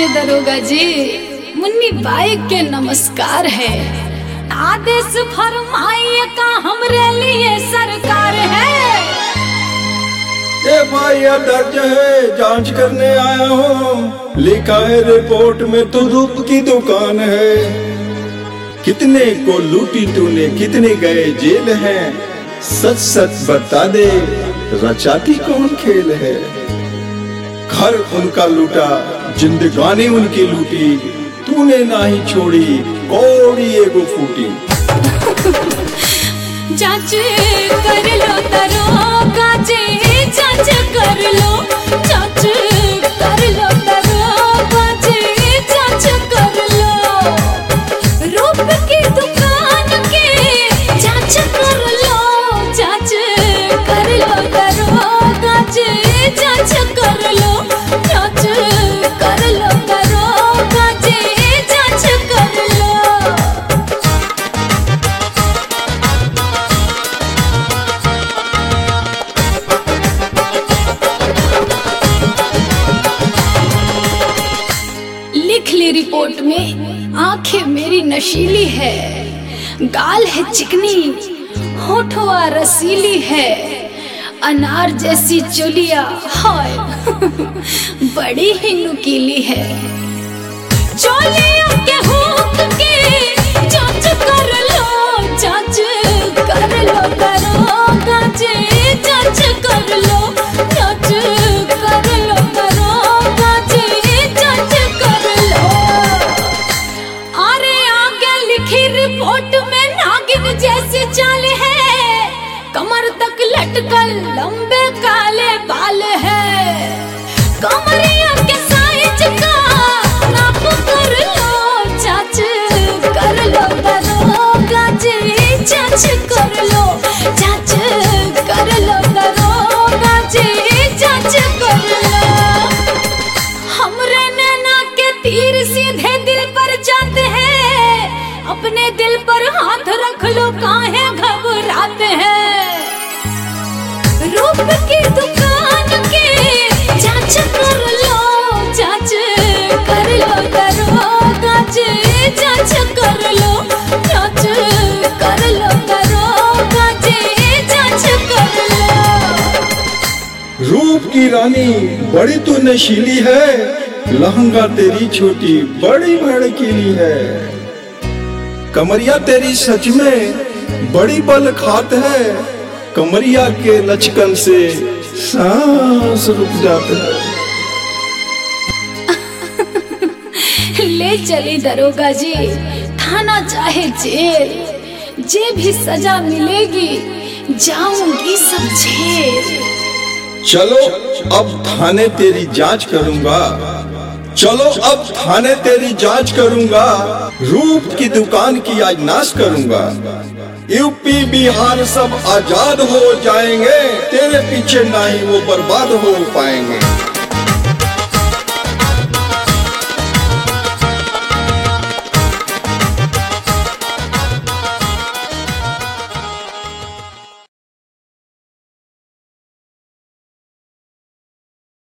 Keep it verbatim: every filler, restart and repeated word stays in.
मानिए दरोगा जी, मुन्नी बाई के नमस्कार है। आदेश फरमाइए का हमरे लिए सरकार है। ए भाई दर्ज है, जांच करने आया हूँ। लिखा है रिपोर्ट में तो रूप की दुकान है। कितने को लूटी तूने, कितने गए जेल है। सच सच बता दे, रचाती कौन खेल है। घर उनका लूटा, जिंदगानी उनकी लूटी। तूने ना ही छोड़ी कौड़ी एगो फूटी। जांच कर लो दरोगा जी, जांच कर लो, जांच कर लो दरोगा जी, जांच कर लो। रूप की दुकान की जांच कर लो, जांच कर लो दरोगा जी, जांच कर लो, जांच कर लो दरोगा जी, जांच कर लो। लिख ली रिपोर्ट में, आंखें मेरी नशीली है, गाल है चिकनी, होठवा रसीली है, अनार जैसी चुलिया हाय बड़ी ही नुकीली है। चोलियों के हुक की जांच कर लो, जांच कर लो दरोगा जी, जांच कर लो, जांच कर लो दरोगा जी, जांच कर लो। अरे आगे लिखी रिपोर्ट में नागिन जैसी चाल है, कमर तक लटकल लंबे काले बाल है। कमरिया के साइज का नाप कर लो, जांच कर लो दरोगा जी, जांच कर लो, जांच कर लो दरोगा जी, जांच कर लो। हमरे नैना के तीर सीधे दिल पर जाते हैं, अपने दिल पर हाथ रख लो, काहे घबराते हैं। रूप की दुकान की जांच कर लो, जांच कर लो दरोगा जी, जांच कर लो, जांच कर लो दरोगा जी, जांच कर लो। रूप की रानी बड़ी तू नशीली है, लहंगा तेरी छोटी बड़ी भड़कीली है। कमरिया तेरी सच में बड़ी बल खात है, कमरिया के लचकन से सांस रुक जाता है। ले चली दरोगा जी, थाना चाहे जेल, जे भी सजा मिलेगी जाऊंगी सब झेल। चलो अब थाने तेरी जांच करूंगा, चलो अब थाने तेरी जांच करूंगा। रूप की दुकान की आज नाश करूंगा। यूपी बिहार सब आजाद हो जाएंगे, तेरे पीछे ना ही वो बर्बाद हो पाएंगे।